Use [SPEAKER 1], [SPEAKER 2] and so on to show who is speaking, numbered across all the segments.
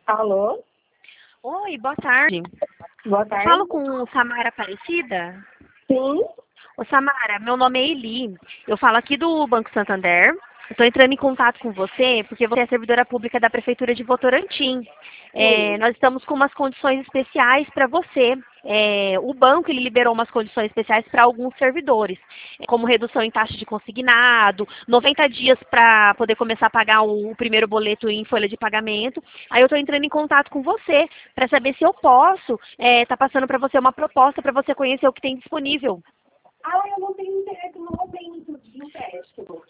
[SPEAKER 1] Alô?
[SPEAKER 2] Oi, boa tarde.
[SPEAKER 1] Boa
[SPEAKER 2] Eu
[SPEAKER 1] tarde.
[SPEAKER 2] falo com Samara Aparecida.
[SPEAKER 1] Sim?
[SPEAKER 2] Ô, Samara, meu nome é Eli. Eu falo aqui do Banco Santander. Estou entrando em contato com você porque você é servidora pública da Prefeitura de Votorantim.
[SPEAKER 1] Sim.
[SPEAKER 2] Nós estamos com umas condições especiais para você. O banco ele liberou umas condições especiais para alguns servidores, como redução em taxa de consignado, 90 dias para poder começar a pagar o primeiro boleto em folha de pagamento. Aí eu estou entrando em contato com você para saber se eu posso estar passando para você uma proposta para você conhecer o que tem disponível.
[SPEAKER 1] Eu não tenho interesse no momento de empréstimo.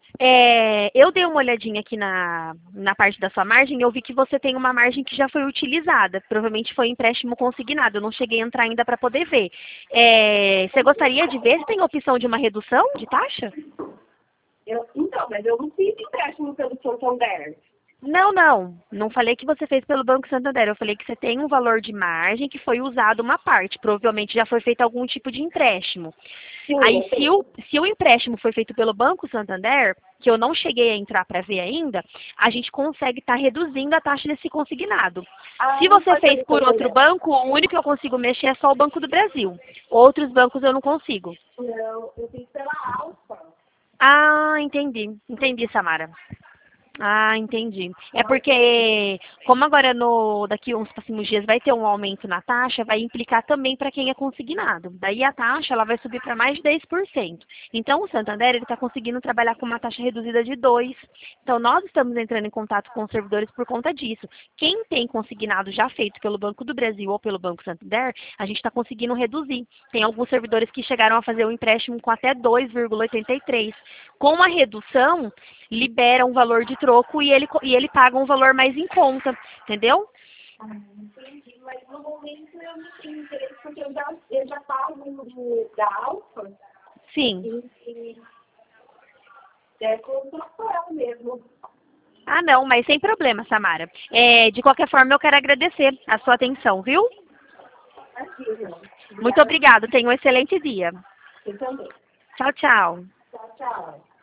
[SPEAKER 2] Eu dei uma olhadinha aqui na parte da sua margem e eu vi que você tem uma margem que já foi utilizada. Provavelmente foi empréstimo consignado. Eu não cheguei a entrar ainda para poder ver. Você gostaria de ver se tem opção de uma redução de taxa?
[SPEAKER 1] Mas eu não fiz empréstimo pelo Santander.
[SPEAKER 2] Não, não. Não falei que você fez pelo Banco Santander. Eu falei que você tem um valor de margem que foi usado uma parte. Provavelmente já foi feito algum tipo de empréstimo.
[SPEAKER 1] Sim,
[SPEAKER 2] Aí,
[SPEAKER 1] eu
[SPEAKER 2] se
[SPEAKER 1] tenho.
[SPEAKER 2] o empréstimo foi feito pelo Banco Santander, que eu não cheguei a entrar para ver ainda, a gente consegue estar reduzindo a taxa desse consignado. Se
[SPEAKER 1] Não
[SPEAKER 2] você
[SPEAKER 1] foi
[SPEAKER 2] fez
[SPEAKER 1] pelo
[SPEAKER 2] por outro
[SPEAKER 1] Santander.
[SPEAKER 2] banco, o único que eu consigo mexer é só o Banco do Brasil. Outros bancos eu não consigo.
[SPEAKER 1] Não, eu fiz pela Alfa.
[SPEAKER 2] Ah, entendi. Entendi, Samara. Ah, entendi. É
[SPEAKER 1] Tá?
[SPEAKER 2] porque, como agora daqui uns próximos dias vai ter um aumento na taxa, vai implicar também para quem é consignado. Daí a taxa ela vai subir para mais de 10%. Então o Santander ele está conseguindo trabalhar com uma taxa reduzida de 2%. Então nós estamos entrando em contato com os servidores por conta disso. Quem tem consignado já feito pelo Banco do Brasil ou pelo Banco Santander, a gente está conseguindo reduzir. Tem alguns servidores que chegaram a fazer o empréstimo com até 2,83. Com a redução, libera um valor de troco e ele paga um valor mais em conta, entendeu?
[SPEAKER 1] Entendi. Mas no momento eu não tenho interesse porque eu já pago da Alfa
[SPEAKER 2] Sim.
[SPEAKER 1] e é com o troféu mesmo.
[SPEAKER 2] Ah, não, mas sem problema, Samara. De qualquer forma, eu quero agradecer a sua atenção, viu?
[SPEAKER 1] Aqui, não.
[SPEAKER 2] Muito
[SPEAKER 1] Obrigada.
[SPEAKER 2] obrigada. Tenha um excelente dia.
[SPEAKER 1] Você também.
[SPEAKER 2] Tchau, tchau.
[SPEAKER 1] Tchau, tchau.